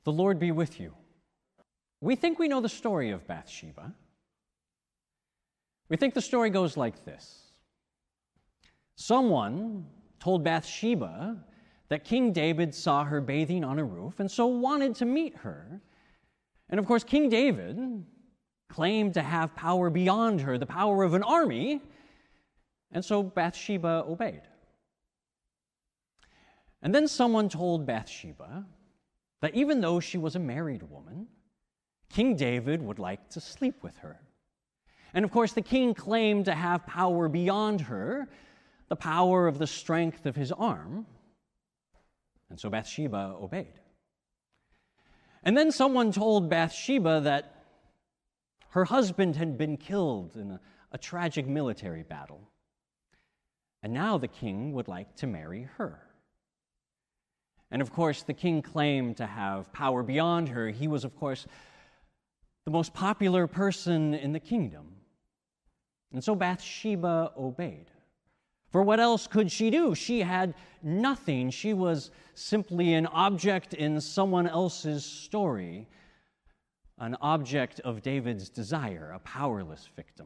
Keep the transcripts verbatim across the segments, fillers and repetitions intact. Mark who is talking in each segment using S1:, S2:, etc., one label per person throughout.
S1: The Lord be with you. We think we know the story of Bathsheba. We think the story goes like this. Someone told Bathsheba that King David saw her bathing on a roof and so wanted to meet her. And of course, King David claimed to have power beyond her, the power of an army, and so Bathsheba obeyed. And then someone told Bathsheba that even though she was a married woman, King David would like to sleep with her. And of course, the king claimed to have power beyond her, the power of the strength of his arm, and so Bathsheba obeyed. And then someone told Bathsheba that her husband had been killed in a, a tragic military battle, and now the king would like to marry her. And of course, the king claimed to have power beyond her. He was, of course, the most popular person in the kingdom. And so Bathsheba obeyed. For what else could she do? She had nothing. She was simply an object in someone else's story, an object of David's desire, a powerless victim.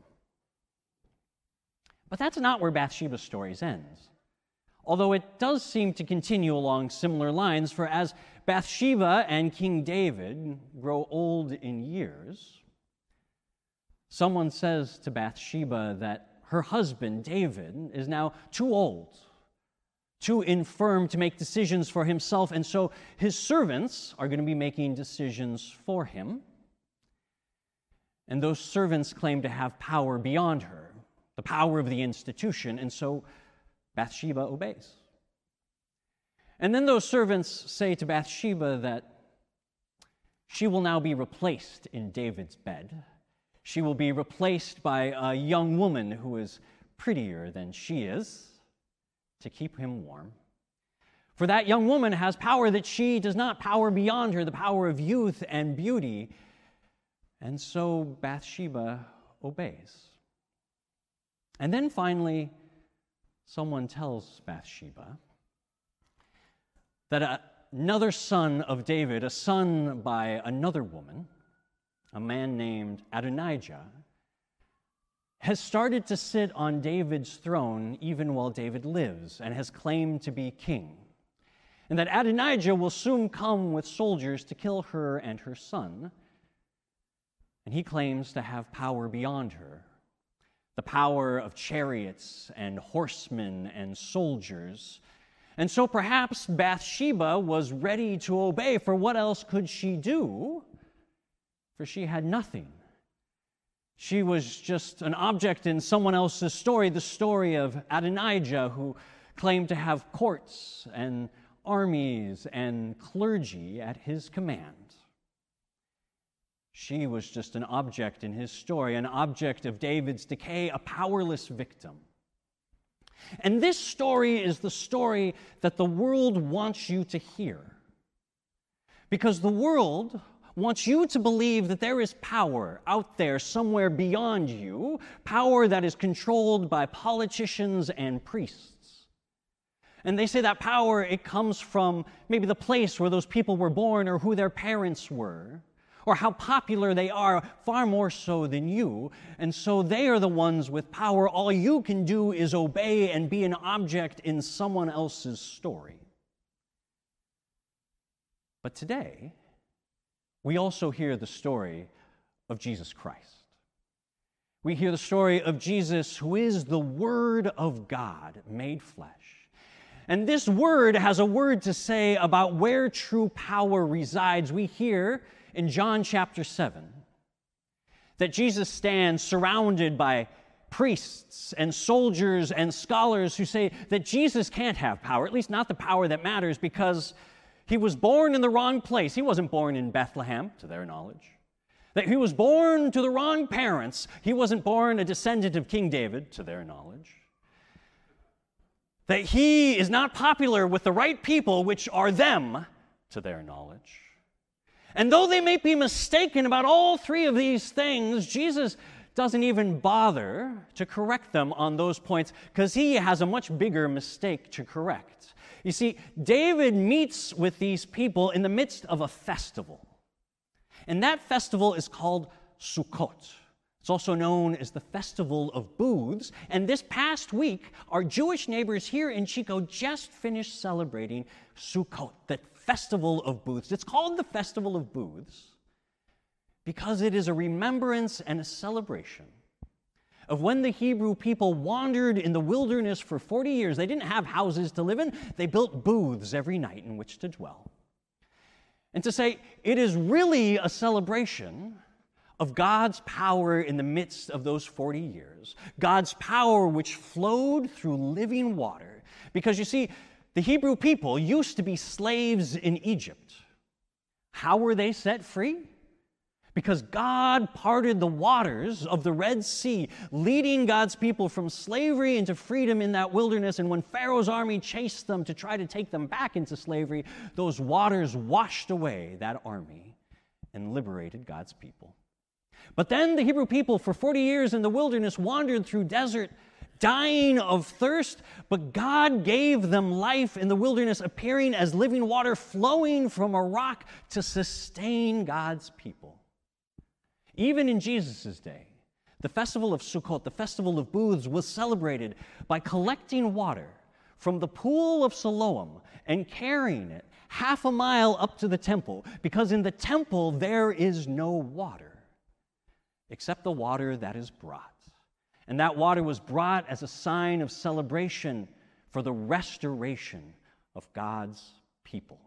S1: But that's not where Bathsheba's story ends. Although it does seem to continue along similar lines, for as Bathsheba and King David grow old in years, someone says to Bathsheba that her husband, David, is now too old, too infirm to make decisions for himself, and so his servants are going to be making decisions for him. And those servants claim to have power beyond her, the power of the institution, and so Bathsheba obeys. And then those servants say to Bathsheba that she will now be replaced in David's bed. She will be replaced by a young woman who is prettier than she is to keep him warm. For that young woman has power that she does not, power beyond her, the power of youth and beauty. And so Bathsheba obeys. And then finally, someone tells Bathsheba that another son of David, a son by another woman, a man named Adonijah, has started to sit on David's throne even while David lives and has claimed to be king. And that Adonijah will soon come with soldiers to kill her and her son. And he claims to have power beyond her, the power of chariots and horsemen and soldiers. And so perhaps Bathsheba was ready to obey, for what else could she do? For she had nothing. She was just an object in someone else's story, the story of Adonijah, who claimed to have courts and armies and clergy at his command. She was just an object in his story, an object of David's decay, a powerless victim. And this story is the story that the world wants you to hear. Because the world wants you to believe that there is power out there somewhere beyond you, power that is controlled by politicians and priests. And they say that power, it comes from maybe the place where those people were born or who their parents were, or how popular they are, far more so than you. And so they are the ones with power. All you can do is obey and be an object in someone else's story. But today, we also hear the story of Jesus Christ. We hear the story of Jesus, who is the Word of God made flesh. And this Word has a word to say about where true power resides. We hear in John chapter seven that Jesus stands surrounded by priests and soldiers and scholars who say that Jesus can't have power, at least not the power that matters, because he was born in the wrong place. He wasn't born in Bethlehem, to their knowledge. That he was born to the wrong parents. He wasn't born a descendant of King David, to their knowledge. That he is not popular with the right people, which are them, to their knowledge. And though they may be mistaken about all three of these things, Jesus doesn't even bother to correct them on those points because he has a much bigger mistake to correct. You see, David meets with these people in the midst of a festival. And that festival is called Sukkot. It's also known as the Festival of Booths. And this past week, our Jewish neighbors here in Chico just finished celebrating Sukkot, the Festival of Booths. It's called the Festival of Booths because it is a remembrance and a celebration of when the Hebrew people wandered in the wilderness for forty years. They didn't have houses to live in. They built booths every night in which to dwell. And to say it is really a celebration of God's power in the midst of those forty years. God's power which flowed through living water. Because you see, the Hebrew people used to be slaves in Egypt. How were they set free? Because God parted the waters of the Red Sea, leading God's people from slavery into freedom in that wilderness. And when Pharaoh's army chased them to try to take them back into slavery, those waters washed away that army and liberated God's people. But then the Hebrew people for forty years in the wilderness wandered through desert, dying of thirst, but God gave them life in the wilderness, appearing as living water flowing from a rock to sustain God's people. Even in Jesus' day, the festival of Sukkot, the festival of booths, was celebrated by collecting water from the pool of Siloam and carrying it half a mile up to the temple, because in the temple there is no water except the water that is brought. And that water was brought as a sign of celebration for the restoration of God's people.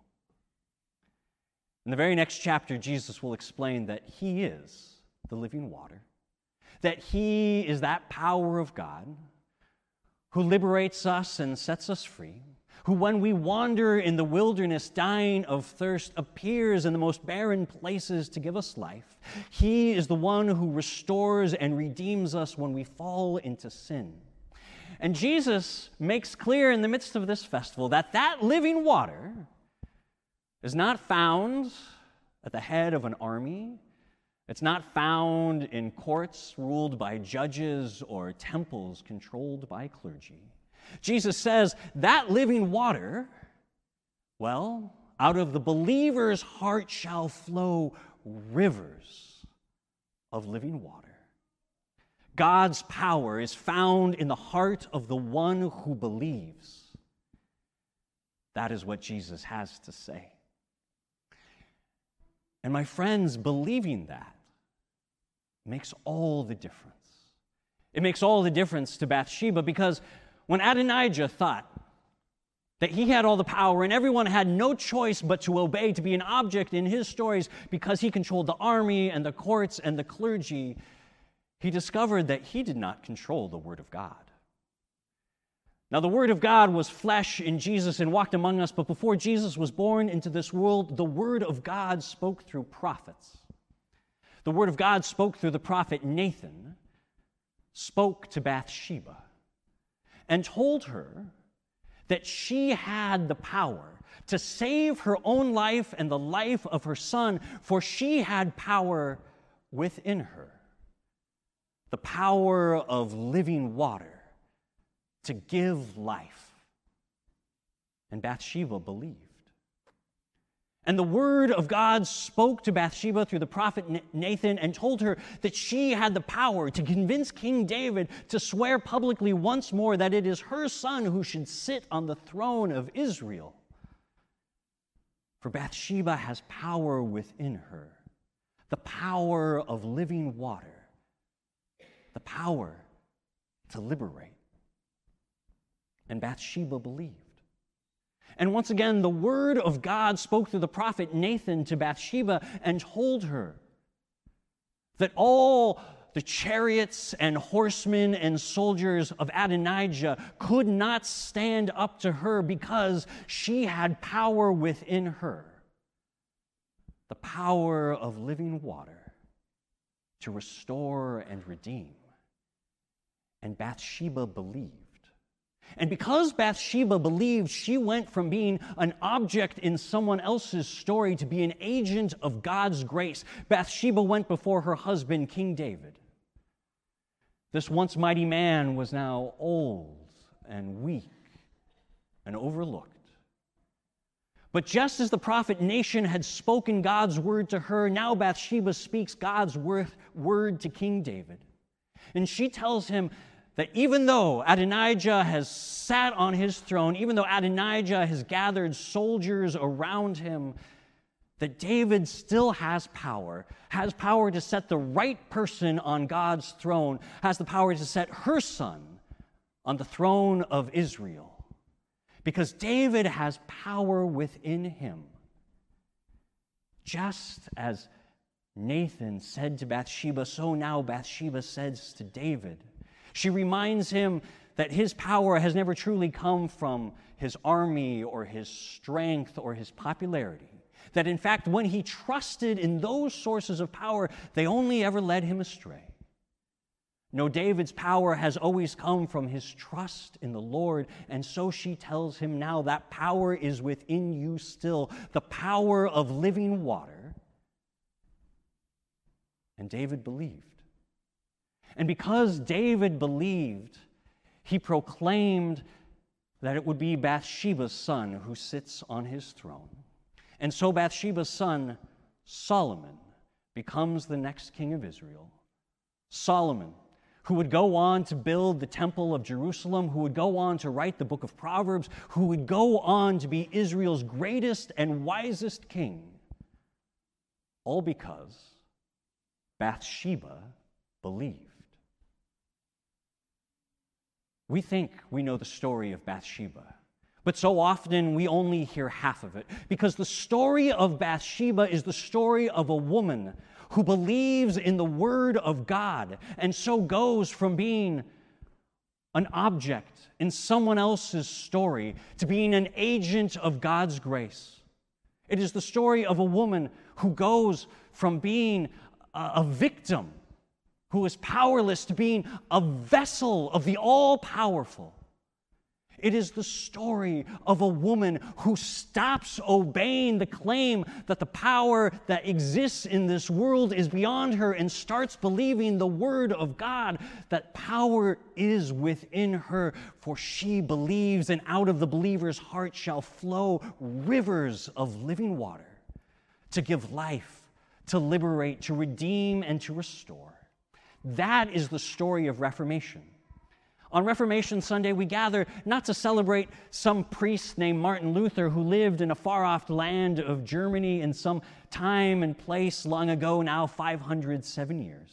S1: In the very next chapter, Jesus will explain that he is the living water, that he is that power of God who liberates us and sets us free, who when we wander in the wilderness dying of thirst appears in the most barren places to give us life. He is the one who restores and redeems us when we fall into sin. And Jesus makes clear in the midst of this festival that that living water is not found at the head of an army. It's not found in courts ruled by judges or temples controlled by clergy. Jesus says that living water, well, out of the believer's heart shall flow rivers of living water. God's power is found in the heart of the one who believes. That is what Jesus has to say. And my friends, believing that makes all the difference. It makes all the difference to Bathsheba, because when Adonijah thought that he had all the power and everyone had no choice but to obey, to be an object in his stories because he controlled the army and the courts and the clergy, he discovered that he did not control the Word of God. Now, the Word of God was flesh in Jesus and walked among us, but before Jesus was born into this world, the Word of God spoke through prophets. The Word of God spoke through the prophet Nathan, spoke to Bathsheba, and told her that she had the power to save her own life and the life of her son, for she had power within her, the power of living water to give life. And Bathsheba believed. And the word of God spoke to Bathsheba through the prophet Nathan and told her that she had the power to convince King David to swear publicly once more that it is her son who should sit on the throne of Israel. For Bathsheba has power within her, the power of living water, the power to liberate. And Bathsheba believed. And once again, the word of God spoke through the prophet Nathan to Bathsheba and told her that all the chariots and horsemen and soldiers of Adonijah could not stand up to her because she had power within her, the power of living water to restore and redeem. And Bathsheba believed. And because Bathsheba believed, she went from being an object in someone else's story to be an agent of God's grace. Bathsheba went before her husband, King David. This once mighty man was now old and weak and overlooked. But just as the prophet Nathan had spoken God's word to her, now Bathsheba speaks God's word to King David. And she tells him that even though Adonijah has sat on his throne, even though Adonijah has gathered soldiers around him, that David still has power, has power to set the right person on God's throne, has the power to set her son on the throne of Israel. Because David has power within him. Just as Nathan said to Bathsheba, so now Bathsheba says to David. She reminds him that his power has never truly come from his army or his strength or his popularity. That in fact, when he trusted in those sources of power, they only ever led him astray. No, David's power has always come from his trust in the Lord, and so she tells him now that power is within you still, the power of living water. And David believed. And because David believed, he proclaimed that it would be Bathsheba's son who sits on his throne. And so Bathsheba's son, Solomon, becomes the next king of Israel. Solomon, who would go on to build the temple of Jerusalem, who would go on to write the book of Proverbs, who would go on to be Israel's greatest and wisest king, all because Bathsheba believed. We think we know the story of Bathsheba, but so often we only hear half of it, because the story of Bathsheba is the story of a woman who believes in the Word of God and so goes from being an object in someone else's story to being an agent of God's grace. It is the story of a woman who goes from being a, a victim who is powerless to being a vessel of the all-powerful. It is the story of a woman who stops obeying the claim that the power that exists in this world is beyond her and starts believing the Word of God, that power is within her, for she believes, and out of the believer's heart shall flow rivers of living water to give life, to liberate, to redeem, and to restore. That is the story of Reformation. On Reformation Sunday, we gather not to celebrate some priest named Martin Luther who lived in a far-off land of Germany in some time and place long ago, now five hundred seven years.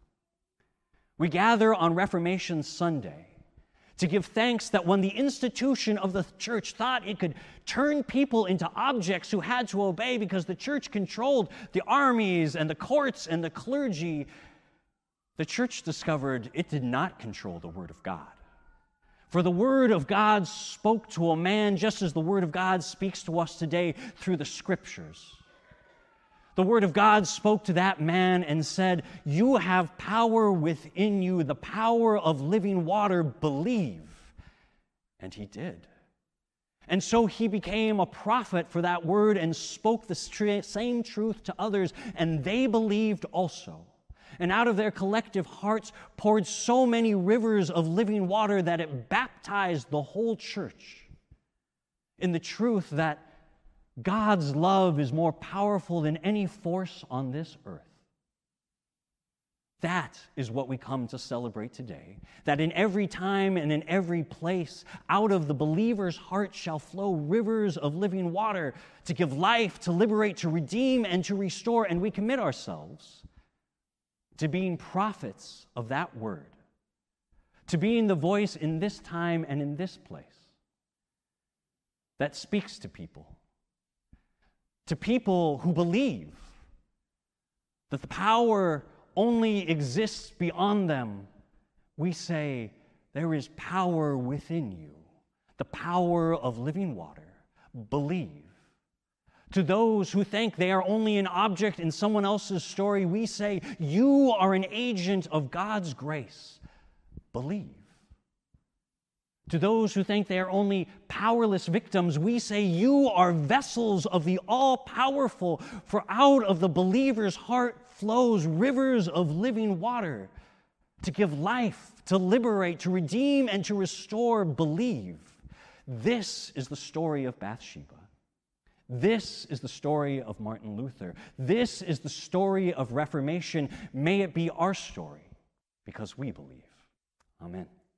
S1: We gather on Reformation Sunday to give thanks that when the institution of the church thought it could turn people into objects who had to obey because the church controlled the armies and the courts and the clergy, the church discovered it did not control the Word of God. For the Word of God spoke to a man just as the Word of God speaks to us today through the Scriptures. The Word of God spoke to that man and said, "You have power within you, the power of living water, believe." And he did. And so he became a prophet for that word and spoke the same truth to others, and they believed also. And out of their collective hearts poured so many rivers of living water that it baptized the whole church in the truth that God's love is more powerful than any force on this earth. That is what we come to celebrate today, that in every time and in every place, out of the believer's heart shall flow rivers of living water to give life, to liberate, to redeem, and to restore, and we commit ourselves to being prophets of that word, to being the voice in this time and in this place that speaks to people, to people who believe that the power only exists beyond them. We say, there is power within you, the power of living water. Believe. To those who think they are only an object in someone else's story, we say, you are an agent of God's grace. Believe. To those who think they are only powerless victims, we say, you are vessels of the all-powerful, for out of the believer's heart flows rivers of living water to give life, to liberate, to redeem, and to restore. Believe. This is the story of Bathsheba. This is the story of Martin Luther. This is the story of Reformation. May it be our story, because we believe. Amen.